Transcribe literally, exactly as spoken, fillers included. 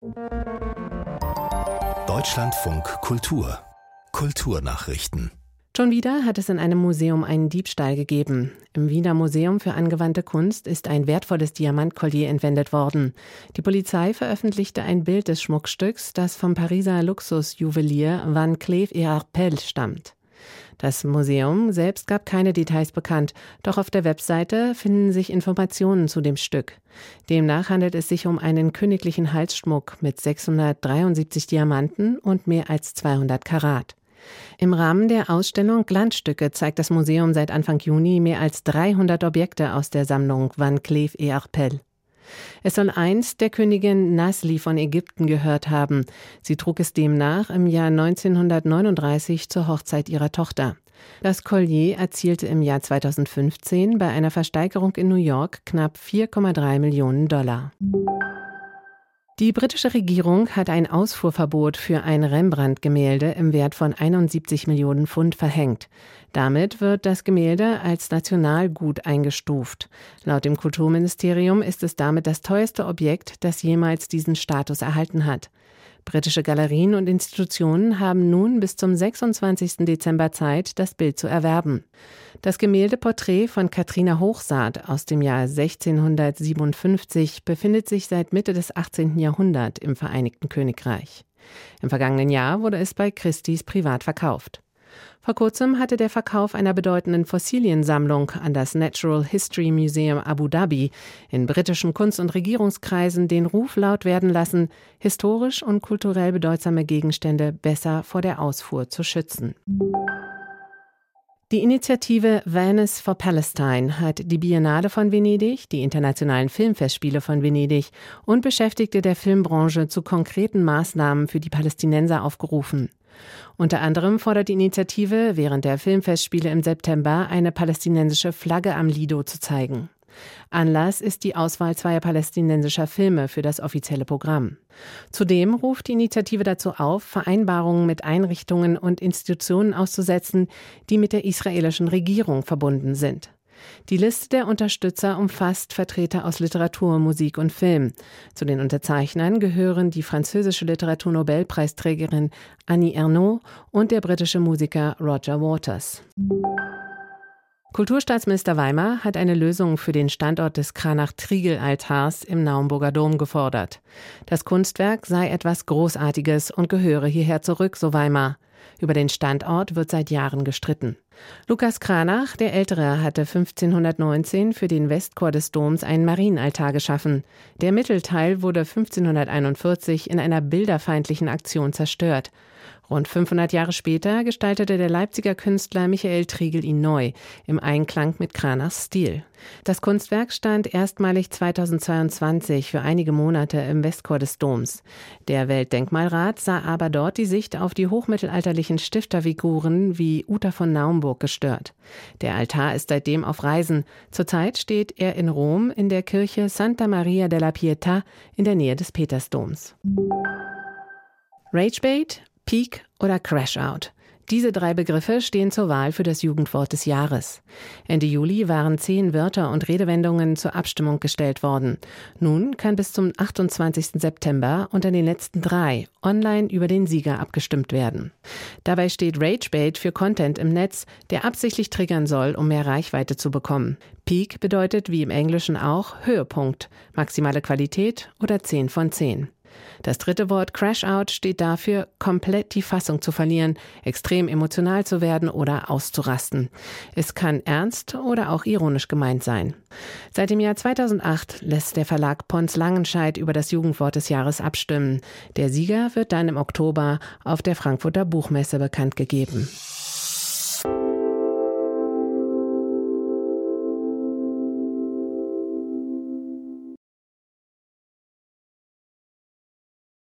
Deutschlandfunk Kultur. Kulturnachrichten. Schon wieder hat es in einem Museum einen Diebstahl gegeben. Im Wiener Museum für angewandte Kunst ist ein wertvolles Diamantkollier entwendet worden. Die Polizei veröffentlichte ein Bild des Schmuckstücks, das vom Pariser Luxusjuwelier Van Cleef et Arpels stammt. Das Museum selbst gab keine Details bekannt, doch auf der Webseite finden sich Informationen zu dem Stück. Demnach handelt es sich um einen königlichen Halsschmuck mit sechshundertdreiundsiebzig Diamanten und mehr als zweihundert Karat. Im Rahmen der Ausstellung Glanzstücke zeigt das Museum seit Anfang Juni mehr als dreihundert Objekte aus der Sammlung Van Cleef et Arpels. Es soll einst der Königin Nasli von Ägypten gehört haben. Sie trug es demnach im Jahr neunzehnhundertneununddreißig zur Hochzeit ihrer Tochter. Das Collier erzielte im Jahr zweitausendfünfzehn bei einer Versteigerung in New York knapp vier Komma drei Millionen Dollar. Die britische Regierung hat ein Ausfuhrverbot für ein Rembrandt-Gemälde im Wert von einundsiebzig Millionen Pfund verhängt. Damit wird das Gemälde als Nationalgut eingestuft. Laut dem Kulturministerium ist es damit das teuerste Objekt, das jemals diesen Status erhalten hat. Britische Galerien und Institutionen haben nun bis zum sechsundzwanzigsten Dezember Zeit, das Bild zu erwerben. Das Gemäldeporträt von Katrina Hochsaat aus dem Jahr sechzehnhundertsiebenundfünfzig befindet sich seit Mitte des achtzehnten Jahrhunderts im Vereinigten Königreich. Im vergangenen Jahr wurde es bei Christie's privat verkauft. Vor kurzem hatte der Verkauf einer bedeutenden Fossiliensammlung an das Natural History Museum Abu Dhabi in britischen Kunst- und Regierungskreisen den Ruf laut werden lassen, historisch und kulturell bedeutsame Gegenstände besser vor der Ausfuhr zu schützen. Die Initiative Venice for Palestine hat die Biennale von Venedig, die internationalen Filmfestspiele von Venedig und Beschäftigte der Filmbranche zu konkreten Maßnahmen für die Palästinenser aufgerufen. Unter anderem fordert die Initiative, während der Filmfestspiele im September eine palästinensische Flagge am Lido zu zeigen. Anlass ist die Auswahl zweier palästinensischer Filme für das offizielle Programm. Zudem ruft die Initiative dazu auf, Vereinbarungen mit Einrichtungen und Institutionen auszusetzen, die mit der israelischen Regierung verbunden sind. Die Liste der Unterstützer umfasst Vertreter aus Literatur, Musik und Film. Zu den Unterzeichnern gehören die französische Literaturnobelpreisträgerin Annie Ernaux und der britische Musiker Roger Waters. Kulturstaatsminister Weimer hat eine Lösung für den Standort des Cranach-Trigl-Altars im Naumburger Dom gefordert. Das Kunstwerk sei etwas Großartiges und gehöre hierher zurück, so Weimer. Über den Standort wird seit Jahren gestritten. Lukas Cranach, der Ältere, hatte fünfzehnhundertneunzehn für den Westchor des Doms einen Marienaltar geschaffen. Der Mittelteil wurde fünfzehnhunderteinundvierzig in einer bilderfeindlichen Aktion zerstört. Rund fünfhundert Jahre später gestaltete der Leipziger Künstler Michael Trigl ihn neu, im Einklang mit Cranachs Stil. Das Kunstwerk stand erstmalig zweitausendzweiundzwanzig für einige Monate im Westchor des Doms. Der Weltdenkmalrat sah aber dort die Sicht auf die hochmittelalterlichen Stifterfiguren wie Uta von Naumburg gestört. Der Altar ist seitdem auf Reisen. Zurzeit steht er in Rom in der Kirche Santa Maria della Pietà in der Nähe des Petersdoms. Ragebait, Peak oder Crashout. Diese drei Begriffe stehen zur Wahl für das Jugendwort des Jahres. Ende Juli waren zehn Wörter und Redewendungen zur Abstimmung gestellt worden. Nun kann bis zum achtundzwanzigsten September unter den letzten drei online über den Sieger abgestimmt werden. Dabei steht Ragebait für Content im Netz, der absichtlich triggern soll, um mehr Reichweite zu bekommen. Peak bedeutet wie im Englischen auch Höhepunkt, maximale Qualität oder zehn von zehn. Das dritte Wort Crashout steht dafür, komplett die Fassung zu verlieren, extrem emotional zu werden oder auszurasten. Es kann ernst oder auch ironisch gemeint sein. Seit dem Jahr zweitausendacht lässt der Verlag Pons Langenscheidt über das Jugendwort des Jahres abstimmen. Der Sieger wird dann im Oktober auf der Frankfurter Buchmesse bekannt gegeben.